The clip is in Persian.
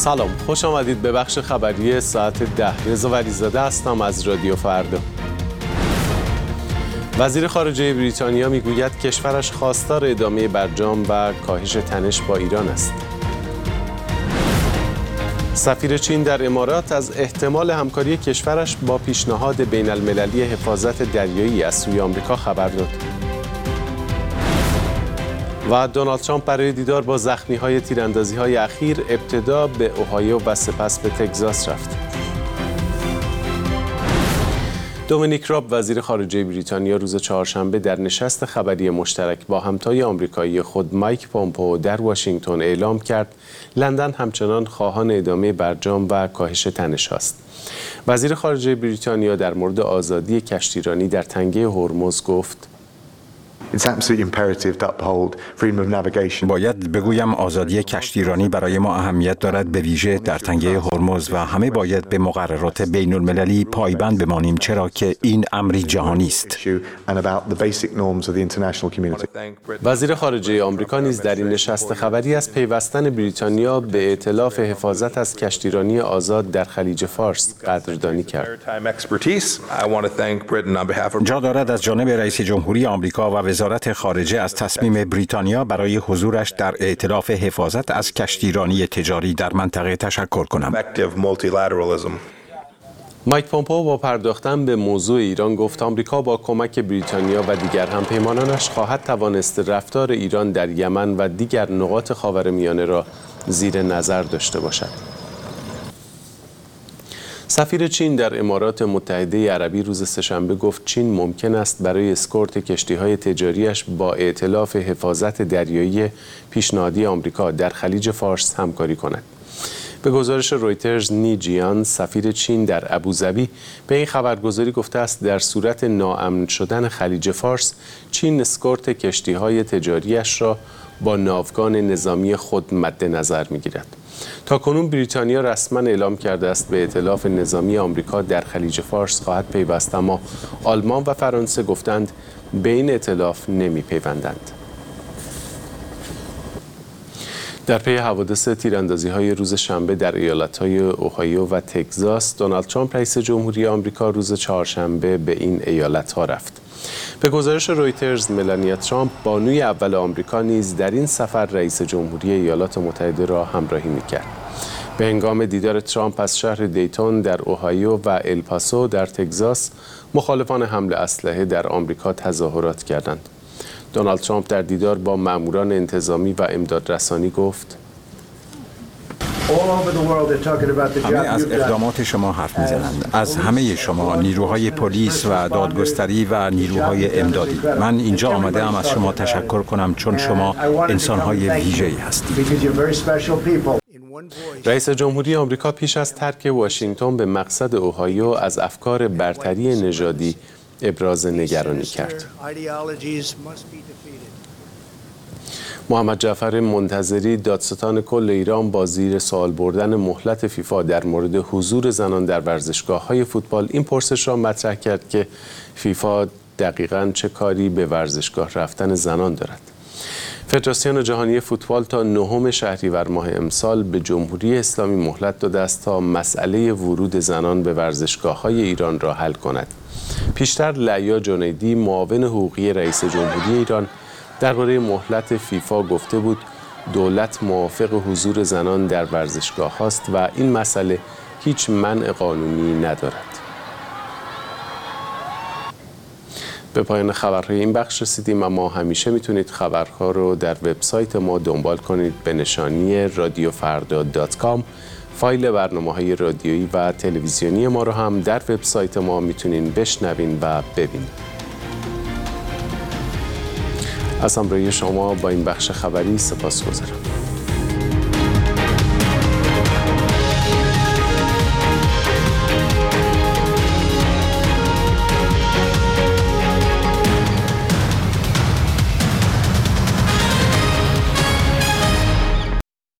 سلام، خوش آمدید به بخش خبری ساعت 10. رضا ولیزاده هستم از رادیو فردا. وزیر خارجه بریتانیا میگوید کشورش خواستار ادامه برجام و کاهش تنش با ایران است. سفیر چین در امارات از احتمال همکاری کشورش با پیشنهاد بین المللی حفاظت دریایی از سوی آمریکا خبر داد. و دونالد ترامپ برای دیدار با زخمی‌های تیراندازی‌های اخیر ابتدا به اوهایو و سپس به تگزاس رفت. دومینیک راب وزیر خارجه بریتانیا روز چهارشنبه در نشست خبری مشترک با همتای آمریکایی خود مایک پومپئو در واشنگتن اعلام کرد لندن همچنان خواهان ادامه برجام و کاهش تنش است. وزیر خارجه بریتانیا در مورد آزادی کشتیرانی در تنگه هرمز گفت: باید بگویم آزادی کشتیرانی برای ما اهمیت دارد، به ویژه در تنگه هرمز، و همه باید به مقررات بین المللی پایبند بمانیم، چرا که این امری جهانی است. وزیر خارجه آمریکا نیز در این نشست خبری از پیوستن بریتانیا به ائتلاف حفاظت از کشتیرانی آزاد در خلیج فارس قدردانی کرد. جا دارد از جانب رئیس جمهوری آمریکا و وزارت خارجه از تصمیم بریتانیا برای حضورش در ائتلاف حفاظت از کشتیرانی تجاری در منطقه تشکر کنم. مایک پومپئو با پرداختن به موضوع ایران گفت آمریکا با کمک بریتانیا و دیگر همپیمانانش خواهد توانست رفتار ایران در یمن و دیگر نقاط خاورمیانه را زیر نظر داشته باشد. سفیر چین در امارات متحده عربی روز سه‌شنبه گفت چین ممکن است برای اسکورت کشتی‌های تجاریش با ائتلاف حفاظت دریایی پیشنهادی آمریکا در خلیج فارس همکاری کند. به گزارش رویترز، نی جیان سفیر چین در ابوظبی به این خبرگزاری گفته است در صورت ناامن شدن خلیج فارس چین اسکورت کشتی‌های تجاریش را با ناوگان نظامی خود مد نظر می‌گیرد. تاکنون بریتانیا رسما اعلام کرده است به ائتلاف نظامی آمریکا در خلیج فارس خواهد پیوست، اما آلمان و فرانسه گفتند به این ائتلاف نمی‌پیوندند. در پی حوادث تیراندازی‌های روز شنبه در ایالت‌های اوهایو و تگزاس، دونالد ترامپ رئیس جمهوری آمریکا روز چهارشنبه به این ایالت‌ها رفت. به گزارش رویترز، ملانیا ترامپ بانوی اول آمریکا نیز در این سفر رئیس جمهوری ایالات متحده را همراهی می‌کرد. به هنگام دیدار ترامپ از شهر دیتون در اوهایو و الپاسو در تگزاس، مخالفان حمل اسلحه در آمریکا تظاهرات کردند. دونالد ترامپ در دیدار با ماموران انتظامی و امدادرسانی گفت: همه از اقدامات شما حرف میزنند، از همه شما، نیروهای پلیس و دادگستری و نیروهای امدادی. من اینجا آمده ام از شما تشکر کنم چون شما انسانهای ویژه‌ای هستید. رئیس جمهوری آمریکا پیش از ترک واشنگتن به مقصد اوهایو از افکار برتری نژادی ابراز نگرانی کرد. محمد جعفر منتظری دادستان کل ایران با زیر سوال بردن مهلت فیفا در مورد حضور زنان در ورزشگاه‌های فوتبال این پرسش را مطرح کرد که فیفا دقیقاً چه کاری به ورزشگاه رفتن زنان دارد. فدراسیون جهانی فوتبال تا 9 شهریور ماه امسال به جمهوری اسلامی مهلت داده است تا مسئله ورود زنان به ورزشگاه‌های ایران را حل کند. پیشتر لعیا جنیدی معاون حقوقی رئیس جمهوری ایران درباره مهلت فیفا گفته بود دولت موافق حضور زنان در ورزشگاه است و این مسئله هیچ منع قانونی ندارد. به پایان خبرهای این بخش رسیدیم، اما همیشه میتونید خبرها رو در وبسایت ما دنبال کنید به نشانی radiofarda.com. فایل برنامه‌های رادیویی و تلویزیونی ما رو هم در وبسایت ما میتونین بشنوین و ببینید. از همراهی شما با این بخش خبری سپاسگزارم.